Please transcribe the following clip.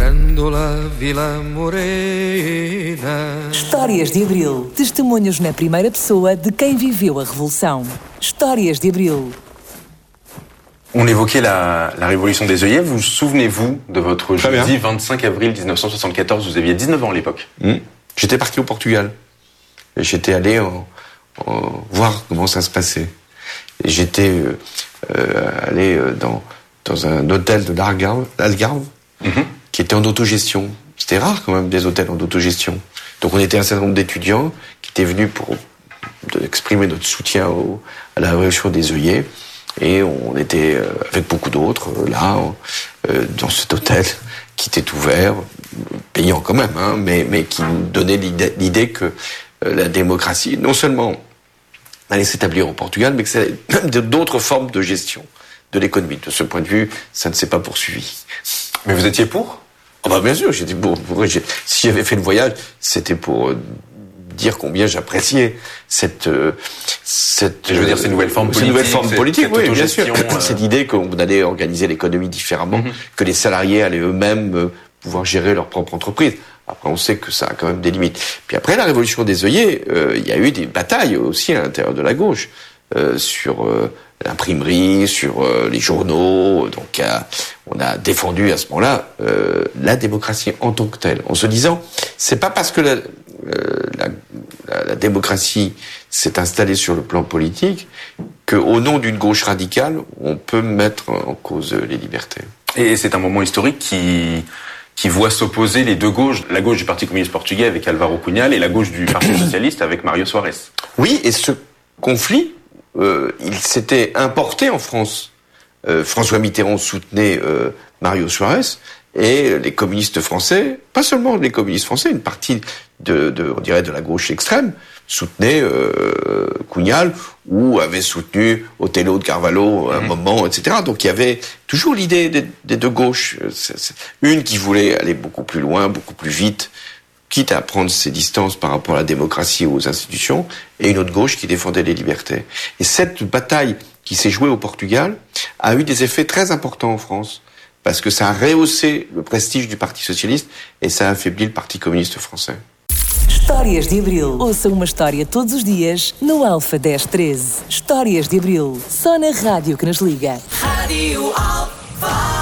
Grândola Vila Morena. Histórias de Abril. Testemunhos na primeira pessoa de quem viveu a Revolução. Histórias de Abril. On évoquait la révolution des œillets. Vous souvenez-vous de votre jeudi 25 avril 1974? Vous aviez 19 ans à l'époque. J'étais parti au Portugal. J'étais allé voir comment ça se passait. Et j'étais allé dans un hôtel de l'Algarve, qui était en autogestion. C'était rare quand même des hôtels en autogestion. Donc on était un certain nombre d'étudiants qui étaient venus pour exprimer notre soutien à la révolution des œillets. Et on était avec beaucoup d'autres là dans cet hôtel qui était ouvert, payant quand même, hein, mais qui nous donnait l'idée que la démocratie non seulement allait s'établir au Portugal, mais que c'est d'autres formes de gestion de l'économie. De ce point de vue, ça ne s'est pas poursuivi. Mais vous étiez pour? Ah bah bien sûr, j'étais pour. Si j'avais fait le voyage, c'était pour dire combien j'appréciais cette je veux dire, ces nouvelles formes politiques, oui, bien sûr. Cette idée qu'on allait organiser l'économie différemment, que les salariés allaient eux-mêmes pouvoir gérer leur propre entreprise. Après, on sait que ça a quand même des limites. Puis après la révolution des œillets, il y a eu des batailles aussi à l'intérieur de la gauche sur l'imprimerie, sur les journaux. Donc, on a défendu à ce moment-là la démocratie en tant que telle, en se disant, c'est pas parce que la démocratie s'est installée sur le plan politique qu'au nom d'une gauche radicale, on peut mettre en cause les libertés. Et c'est un moment historique qui voit s'opposer les deux gauches, la gauche du Parti communiste portugais avec Álvaro Cunhal et la gauche du Parti socialiste avec Mário Soares. Oui, et ce conflit, il s'était importé en France. François Mitterrand soutenait Mário Soares et les communistes français, pas seulement les communistes français, une partie on dirait de la gauche extrême, soutenait Cunhal ou avait soutenu Otelo de Carvalho à un moment, etc. Donc il y avait toujours l'idée des deux gauches. Une qui voulait aller beaucoup plus loin, beaucoup plus vite, quitte à prendre ses distances par rapport à la démocratie et aux institutions, et une autre gauche qui défendait les libertés. Et cette bataille qui s'est jouée au Portugal a eu des effets très importants en France, parce que ça a rehaussé le prestige du Parti socialiste et ça a affaibli le Parti communiste français. Histórias de Abril. Ouça uma história todos os dias no Alfa 1013. Histórias de Abril. Só na rádio que nos liga. Rádio Alfa.